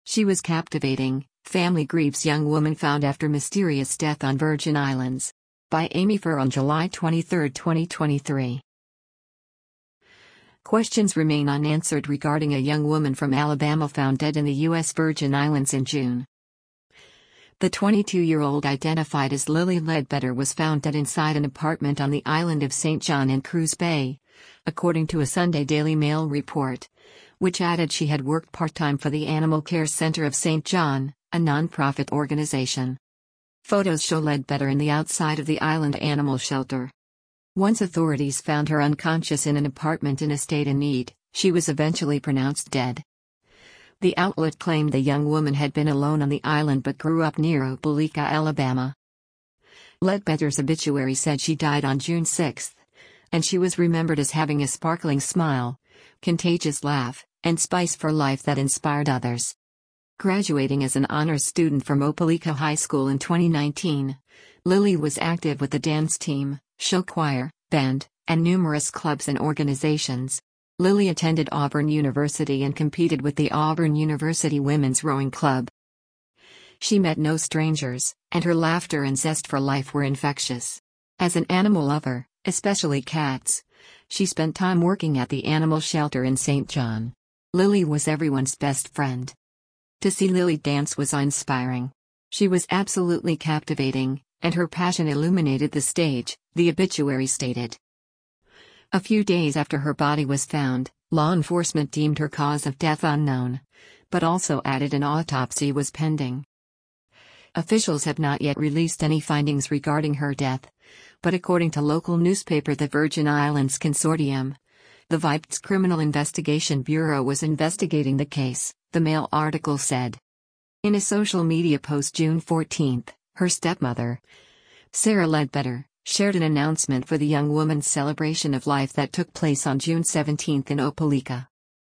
She was captivating. Family grieves young woman found after mysterious death on Virgin Islands. By Amy Furr on July 23, 2023. Questions remain unanswered regarding a young woman from Alabama found dead in the U.S. Virgin Islands in June. The 22-year-old, identified as Lily Ledbetter, was found dead inside an apartment on the island of St. John in Cruz Bay, according to a Sunday Daily Mail report, which added she had worked part-time for the Animal Care Center of St. John, a non-profit organization. Photos show Ledbetter in the outside of the island animal shelter. Once authorities found her unconscious in an apartment in a state in need, she was eventually pronounced dead. The outlet claimed the young woman had been alone on the island but grew up near Opelika, Alabama. Ledbetter's obituary said she died on June 6, and she was remembered as having a sparkling smile, contagious laugh, and spice for life that inspired others. Graduating as an honors student from Opelika High School in 2019, Lily was active with the dance team, show choir, band, and numerous clubs and organizations. Lily attended Auburn University and competed with the Auburn University Women's Rowing Club. She met no strangers, and her laughter and zest for life were infectious. As an animal lover, especially cats, she spent time working at the animal shelter in St. John. Lily was everyone's best friend. To see Lily dance was inspiring. She was absolutely captivating, and her passion illuminated the stage, the obituary stated. A few days after her body was found, law enforcement deemed her cause of death unknown, but also added an autopsy was pending. Officials have not yet released any findings regarding her death, but according to local newspaper The Virgin Islands Consortium, the VIPE's Criminal Investigation Bureau was investigating the case, the Mail article said. In a social media post June 14, her stepmother, Sarah Ledbetter, shared an announcement for the young woman's celebration of life that took place on June 17 in Opelika.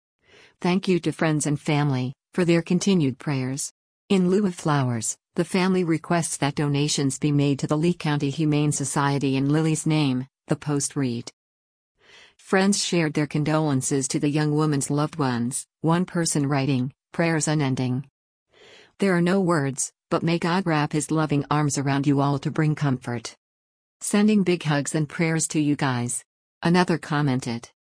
Thank you to friends and family for their continued prayers. In lieu of flowers, the family requests that donations be made to the Lee County Humane Society in Lily's name, the post read. Friends shared their condolences to the young woman's loved ones, one person writing, "Prayers unending. There are no words, but may God wrap his loving arms around you all to bring comfort. Sending big hugs and prayers to you guys." Another commented,